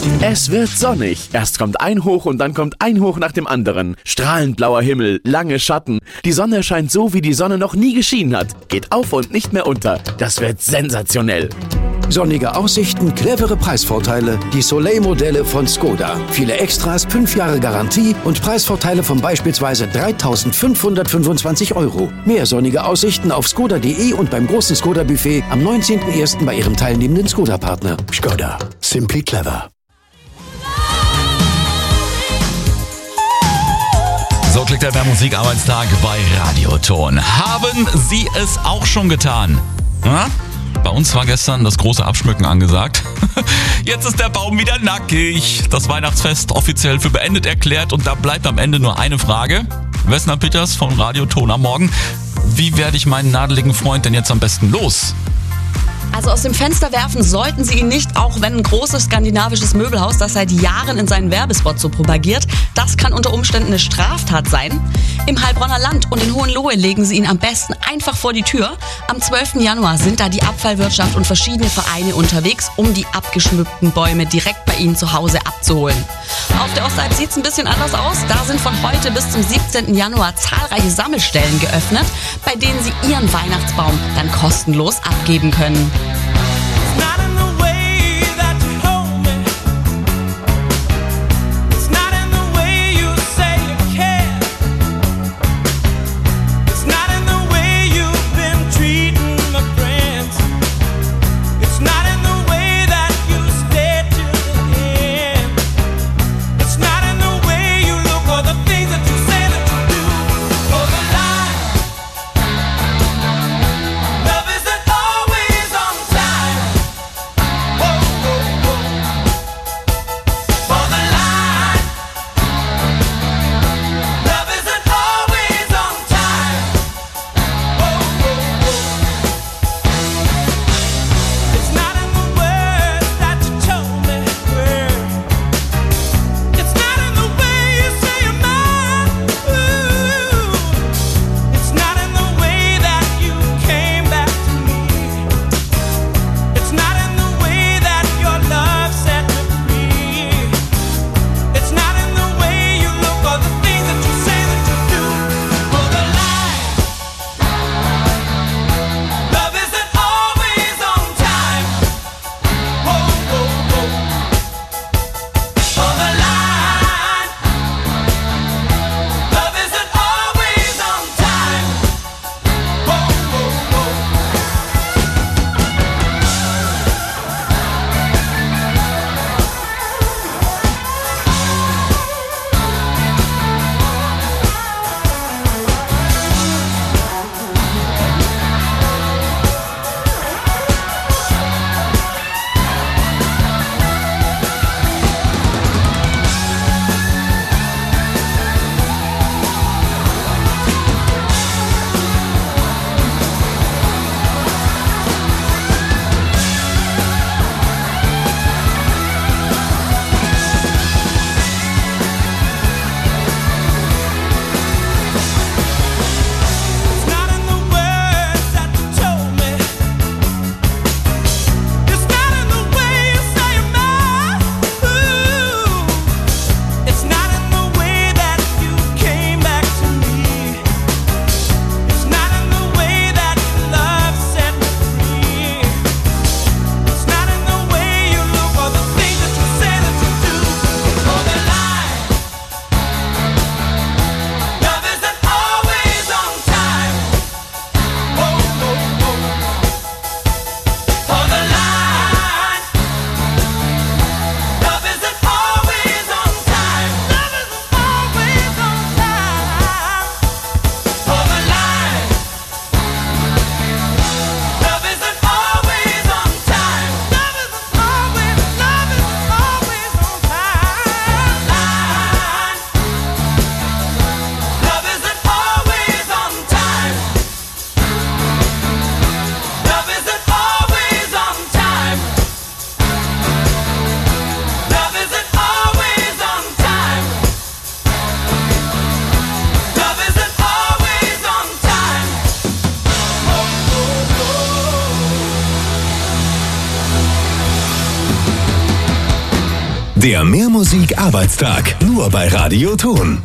Es wird sonnig. Erst kommt ein Hoch und dann kommt ein Hoch nach dem anderen. Strahlend blauer Himmel, lange Schatten. Die Sonne scheint so, wie die Sonne noch nie geschienen hat. Geht auf und nicht mehr unter. Das wird sensationell. Sonnige Aussichten, clevere Preisvorteile, die Soleil-Modelle von Skoda. Viele Extras, 5 Jahre Garantie und Preisvorteile von beispielsweise 3.525 €. Mehr sonnige Aussichten auf skoda.de und beim großen Skoda-Buffet am 19.01. bei Ihrem teilnehmenden Skoda-Partner. Skoda. Simply clever. So klingt der Musikarbeitstag bei Radioton. Haben Sie es auch schon getan? Na? Bei uns war gestern das große Abschmücken angesagt. Jetzt ist der Baum wieder nackig. Das Weihnachtsfest offiziell für beendet erklärt und da bleibt am Ende nur eine Frage. Wessner Peters von Radioton am Morgen. Wie werde ich meinen nadeligen Freund denn jetzt am besten los? Also aus dem Fenster werfen sollten Sie ihn nicht, auch wenn ein großes skandinavisches Möbelhaus das seit Jahren in seinen Werbespots so propagiert. Das kann unter Umständen eine Straftat sein. Im Heilbronner Land und in Hohenlohe legen Sie ihn am besten einfach vor die Tür. Am 12. Januar sind da die Abfallwirtschaft und verschiedene Vereine unterwegs, um die abgeschmückten Bäume direkt bei Ihnen zu Hause abzuholen. Auf der Ostalb sieht es ein bisschen anders aus. Da sind von heute bis zum 17. Januar zahlreiche Sammelstellen geöffnet, bei denen Sie Ihren Weihnachtsbaum dann kostenlos abgeben können. Der Mehrmusik-Arbeitstag. Nur bei Radio Ton.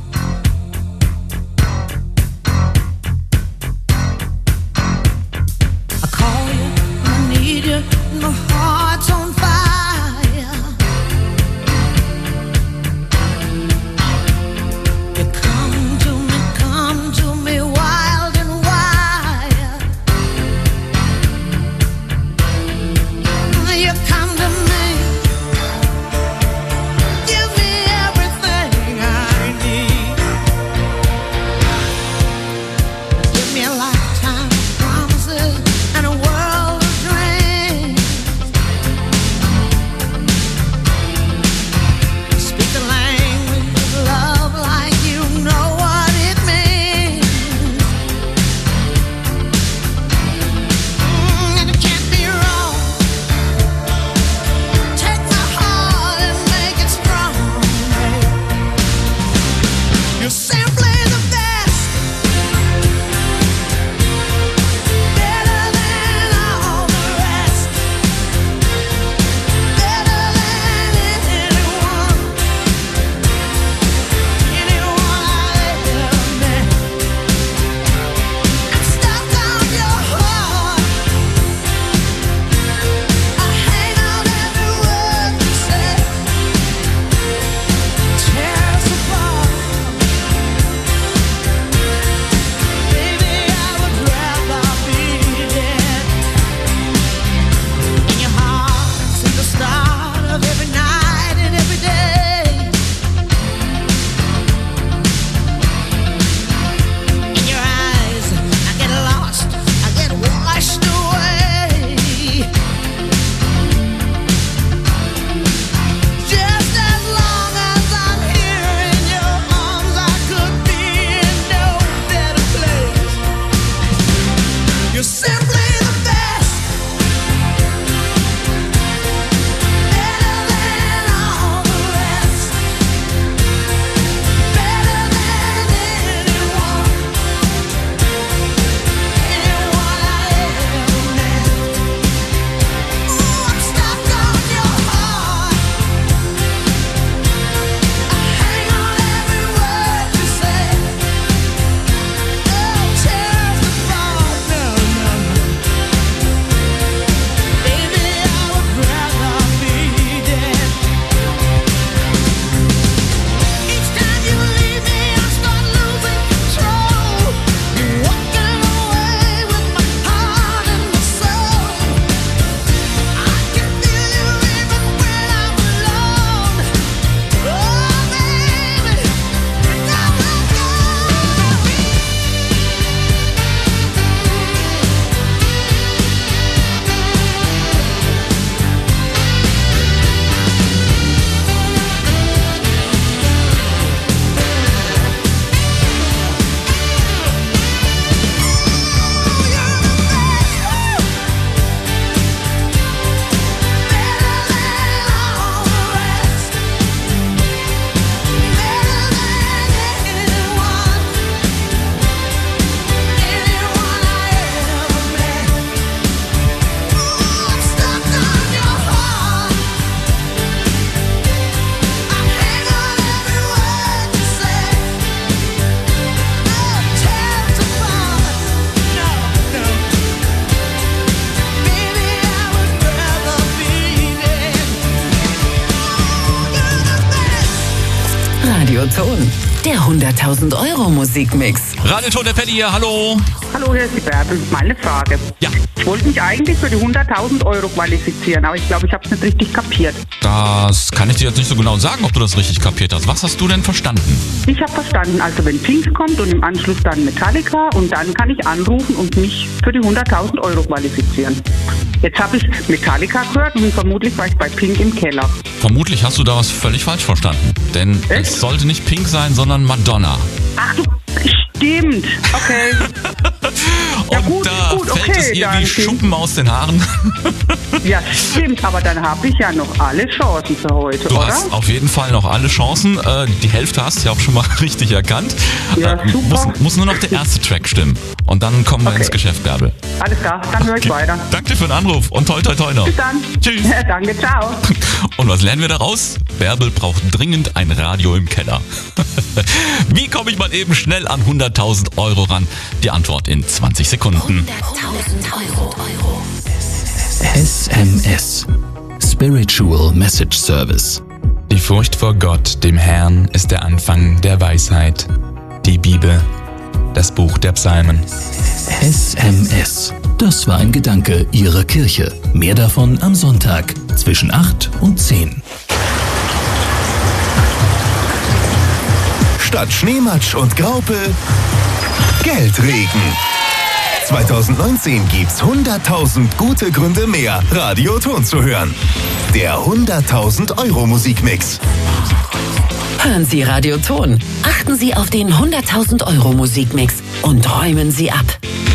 Radio Ton, der 100.000 Euro Musikmix. Radio Ton, der Paddy hier, hallo. Hallo, hier ist die Bärbel. Meine Frage. Ja. Ich wollte mich eigentlich für die 100.000 Euro qualifizieren, aber ich glaube, ich habe es nicht richtig kapiert. Das kann ich dir jetzt nicht so genau sagen, ob du das richtig kapiert hast. Was hast du denn verstanden? Ich habe verstanden, also wenn Pink kommt und im Anschluss dann Metallica und dann kann ich anrufen und mich für die 100.000 Euro qualifizieren. Jetzt habe ich Metallica gehört und vermutlich war ich bei Pink im Keller. Vermutlich hast du da was völlig falsch verstanden. Denn es sollte nicht Pink sein, sondern Madonna. Ach du, stimmt. Okay. Und ja, gut, da gut, fällt okay, es ihr dann wie Schuppen aus den Haaren. Ja, stimmt, aber dann habe ich ja noch alle Chancen für heute, Du oder? hast auf jeden Fall noch alle Chancen. Die Hälfte hast du ja auch schon mal richtig erkannt. Ja, super. Muss nur noch der erste Track stimmen. Und dann kommen wir ins Geschäft, Bärbel. Alles klar, dann höre ich weiter. Danke dir für den Anruf und toi toi toi noch. Bis dann. Tschüss. Danke, ciao. Und was lernen wir daraus? Bärbel braucht dringend ein Radio im Keller. Wie komme ich mal eben schnell an 100.000 Euro ran? Die Antwort in 20 Sekunden. 100.000 Euro. SMS. Spiritual Message Service. Die Furcht vor Gott, dem Herrn, ist der Anfang der Weisheit. Die Bibel, das Buch der Psalmen. SMS. Das war ein Gedanke Ihrer Kirche. Mehr davon am Sonntag zwischen 8 und 10. Statt Schneematsch und Graupel, Geldregen. 2019 gibt's 100.000 gute Gründe mehr, Radio Ton zu hören. Der 100.000 Euro Musikmix. Hören Sie Radio Ton. Achten Sie auf den 100.000 Euro Musikmix und räumen Sie ab.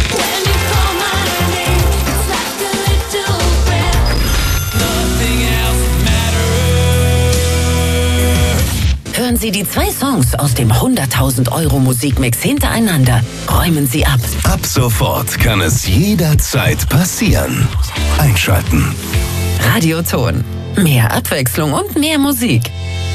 Hören Sie die 2 Songs aus dem 100.000 Euro Musikmix hintereinander. Räumen Sie ab. Ab sofort kann es jederzeit passieren. Einschalten. Radio Ton. Mehr Abwechslung und mehr Musik.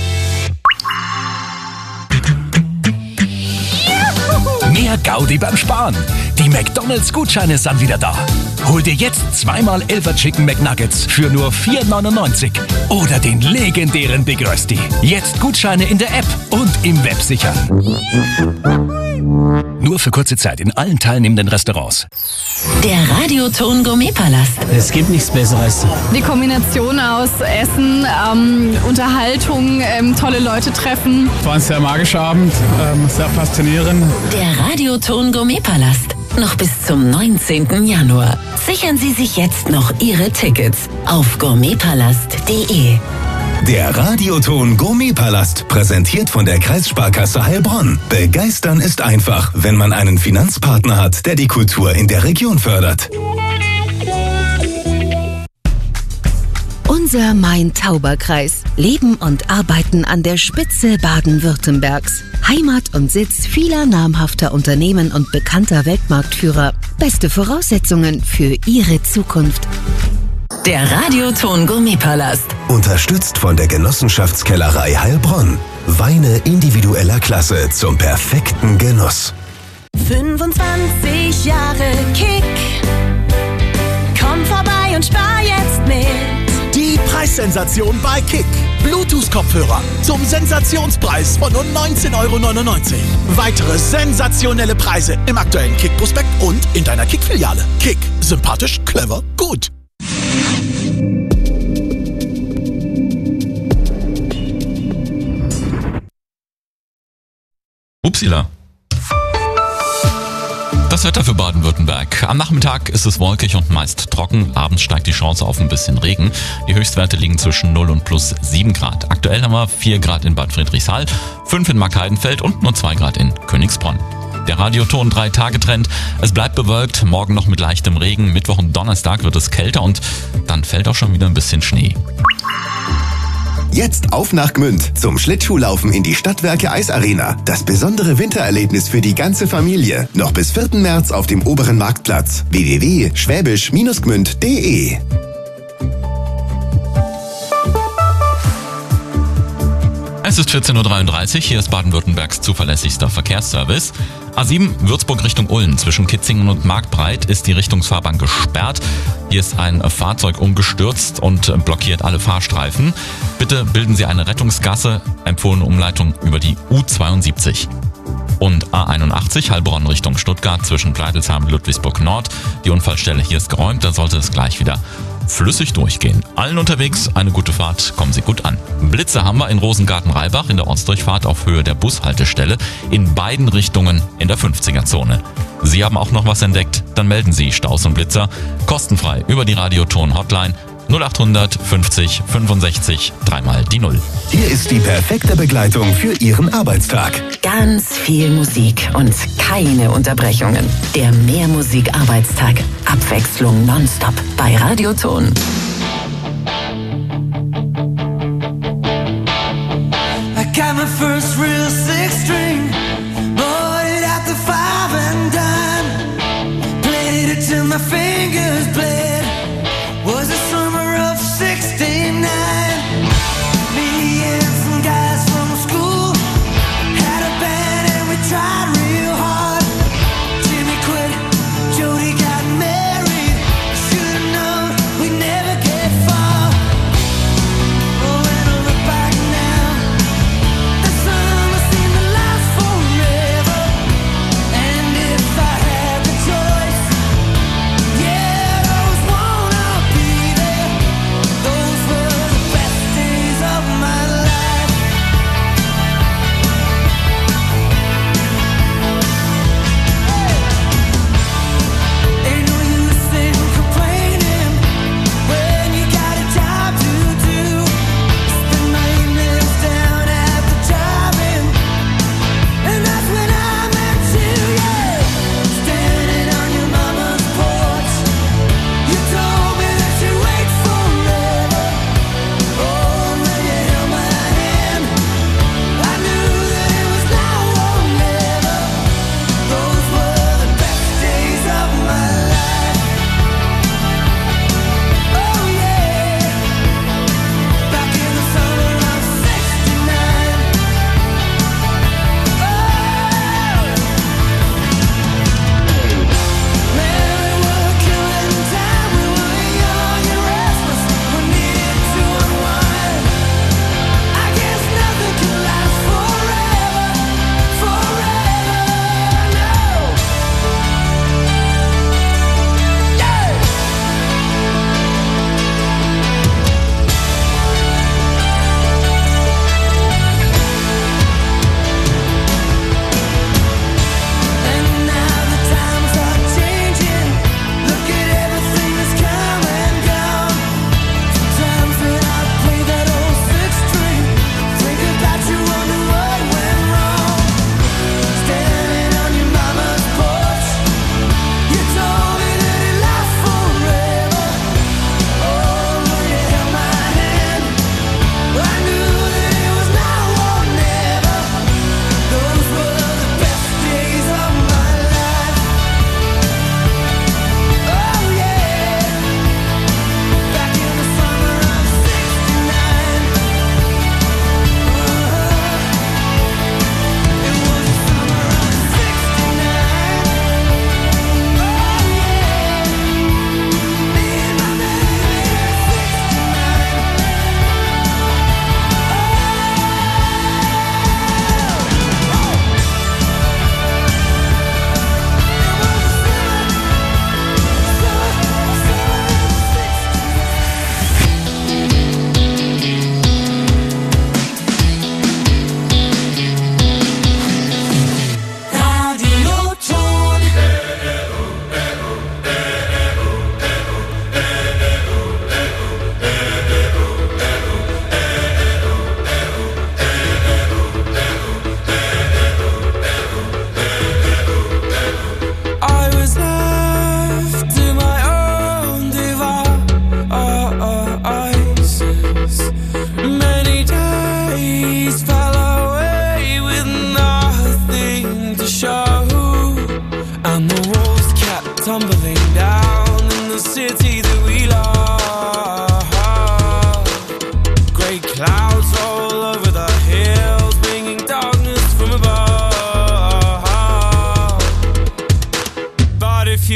Mehr Gaudi beim Sparen. Die McDonald's-Gutscheine sind wieder da. Hol dir jetzt 2x 11er Chicken McNuggets für nur 4,99. Oder den legendären Big Rösti. Jetzt Gutscheine in der App und im Web sichern. Nur für kurze Zeit in allen teilnehmenden Restaurants. Der Radio Ton Gourmetpalast. Es gibt nichts Besseres. Die Kombination aus Essen, Unterhaltung, tolle Leute treffen. Es war ein sehr magischer Abend, sehr faszinierend. Der Radio Ton Gourmetpalast. Noch bis zum 19. Januar. Sichern Sie sich jetzt noch Ihre Tickets auf gourmetpalast.de. Der Radioton Gourmetpalast, präsentiert von der Kreissparkasse Heilbronn. Begeistern ist einfach, wenn man einen Finanzpartner hat, der die Kultur in der Region fördert. Unser Main-Tauber-Kreis. Leben und arbeiten an der Spitze Baden-Württembergs. Heimat und Sitz vieler namhafter Unternehmen und bekannter Weltmarktführer. Beste Voraussetzungen für Ihre Zukunft. Der Radioton Gourmetpalast. Unterstützt von der Genossenschaftskellerei Heilbronn. Weine individueller Klasse zum perfekten Genuss. 25 Jahre Kick. Komm vorbei und spar jetzt mit. Die Preissensation bei Kick. Bluetooth-Kopfhörer zum Sensationspreis von nur 19,99 €. Weitere sensationelle Preise im aktuellen Kick-Prospekt und in deiner Kick-Filiale. Kick. Sympathisch, clever, gut. Upsila. Das Wetter für Baden-Württemberg. Am Nachmittag ist es wolkig und meist trocken. Abends steigt die Chance auf ein bisschen Regen. Die Höchstwerte liegen zwischen 0 und plus 7 Grad. Aktuell haben wir 4 Grad in Bad Friedrichshall, 5 in Markheidenfeld und nur 2 Grad in Königsbronn. Der Radioton 3-Tage-Trend. Es bleibt bewölkt, morgen noch mit leichtem Regen. Mittwoch und Donnerstag wird es kälter und dann fällt auch schon wieder ein bisschen Schnee. Jetzt auf nach Gmünd zum Schlittschuhlaufen in die Stadtwerke Eisarena. Das besondere Wintererlebnis für die ganze Familie. Noch bis 4. März auf dem oberen Marktplatz. www.schwäbisch-gmünd.de. Es ist 14:33 Uhr, hier ist Baden-Württembergs zuverlässigster Verkehrsservice. A7 Würzburg Richtung Ulm. Zwischen Kitzingen und Marktbreit ist die Richtungsfahrbahn gesperrt. Hier ist ein Fahrzeug umgestürzt und blockiert alle Fahrstreifen. Bitte bilden Sie eine Rettungsgasse, empfohlene Umleitung über die U72. Und A81 Heilbronn Richtung Stuttgart zwischen Pleitelsheim und Ludwigsburg Nord. Die Unfallstelle hier ist geräumt, da sollte es gleich wieder flüssig durchgehen. Allen unterwegs eine gute Fahrt, kommen Sie gut an. Blitze haben wir in Rosengarten-Reibach in der Ortsdurchfahrt auf Höhe der Bushaltestelle in beiden Richtungen in der 50er-Zone. Sie haben auch noch was entdeckt? Dann melden Sie Staus und Blitzer kostenfrei über die Radioton-Hotline 0800 50 65 3 die 0. Hier ist die perfekte Begleitung für Ihren Arbeitstag. Ganz viel Musik und keine Unterbrechungen. Der Mehrmusik-Arbeitstag. Abwechslung nonstop bei Radioton.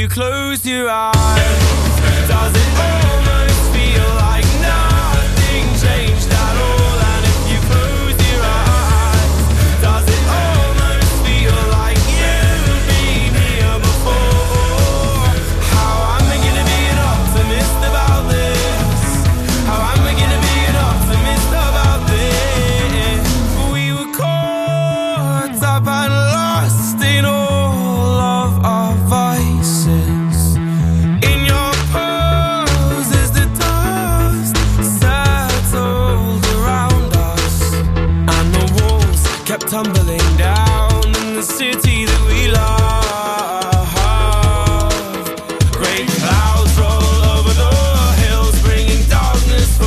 you close your eyes, does it almost feel like nothing changed at all? And if you close your eyes, does it almost feel like you've been here before? How am I gonna be an optimist about this? How am I gonna be an optimist about this? We were caught up and lost in all of our vices. In your poses the dust settled around us, and the walls kept tumbling down in the city that we love. Great clouds roll over the hills, bringing darkness from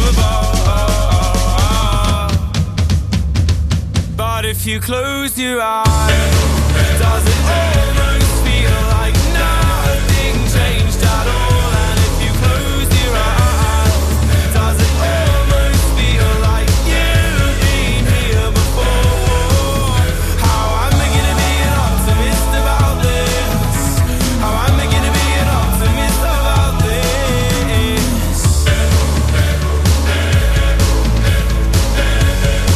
above. But if you close your eyes, does it all